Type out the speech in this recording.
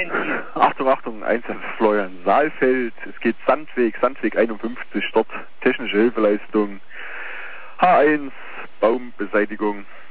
ein Ziel. Achtung, Achtung, Einsatz Florian Saalfeld. Es geht Sandweg 51, dort technische Hilfeleistung. H1, Baumbeseitigung.